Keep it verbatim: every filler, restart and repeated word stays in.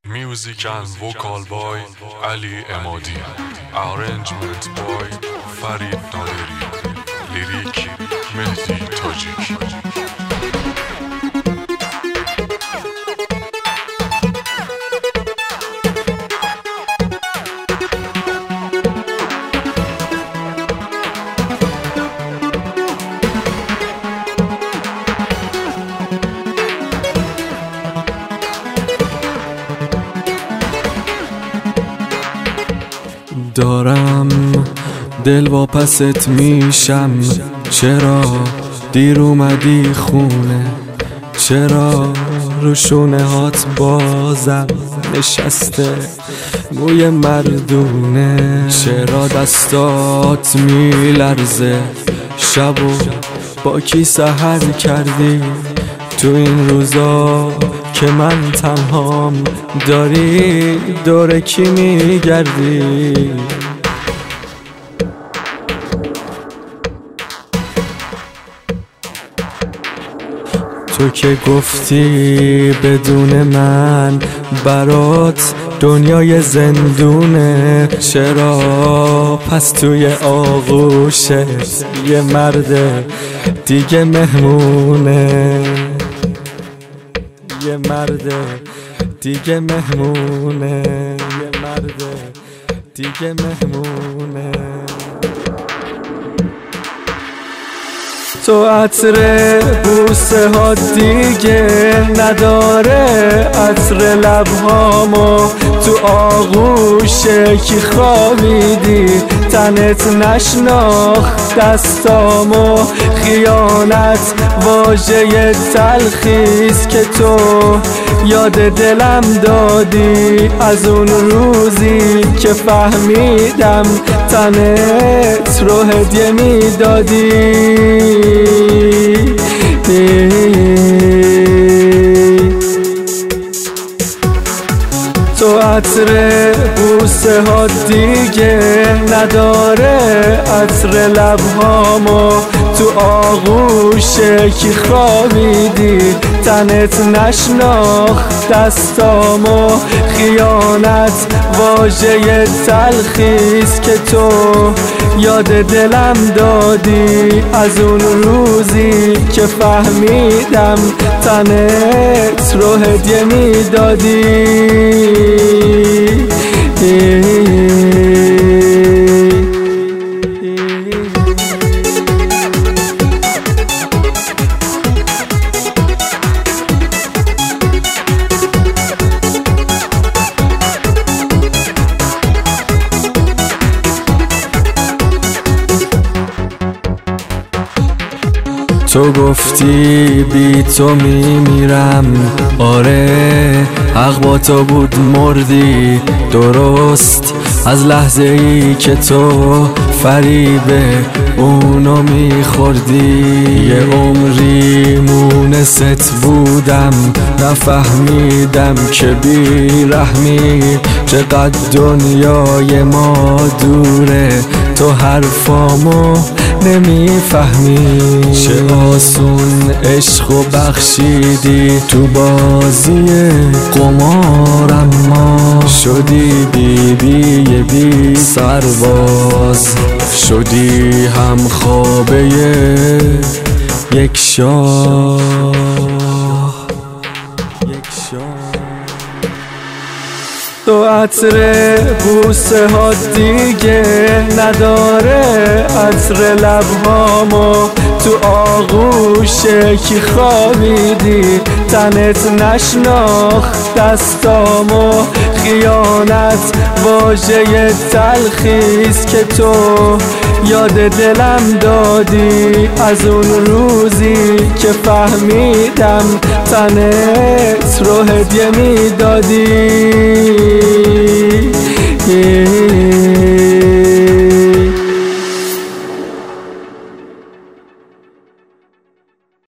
Music and vocal by Ali Emadi. Arrangement by Farid Naderi. Lyric Mehdi Tajik. دارم دل واپست میشم، چرا دیر اومدی خونه؟ چرا رو شونه هات بازم نشسته موی مردونه؟ چرا دستات میلرزه؟ شبو با کی سحر کردی؟ تو این روزا که من تنهام داری دور کی میگردی؟ تو که گفتی بدون من برات دنیای زندونه، چرا پس توی آغوشت یه مرد دیگه مهمونه؟ یه مرد دیگه مهمونه، یه مرد دیگه مهمونه. تو عطر بوسه ها دیگه نداره، عطر لبهامو تو آغوش کی خوابیدی؟ تنت نشناخت دستامو، خیانت واژه تلخیست که تو یاد دلم دادی. از اون روزی که فهمیدم تنت رو هدیه میدادی. تو عطر بوسه ها دیگه نداره، عطر لبهامو تو آغوش کی خوابیدی؟ تنت نشناخت دستامو، خیانت واژه تلخیست که تو یاد دلم دادی. از اون روزی که فهمیدم تنت رو هدیه میدادی. تو گفتی بی تو میمیرم، آره حق با تو بود مردی. درست از لحظه ای که تو فریب اونو میخوردی. یه عمری مونست بودم، نفهمیدم که بی رحمی چقدر دنیای ما دوره. تو حرفامو نمیفهمی، چه آسون عشقو بخشیدی تو بازی قمار. اما شدی بی بی بی سرباز، شدی هم خوابه یک شاه، یک شاه. تو عطر بوسه ها دیگه نداره، عطر لبهامو تو آغوش کی خوابیدی؟ تنت نشناخت دستامو، خیانت واژه تلخیست که تو یاد دلم دادی. از اون روزی که فهمیدم تنت رو هدیه میدادی.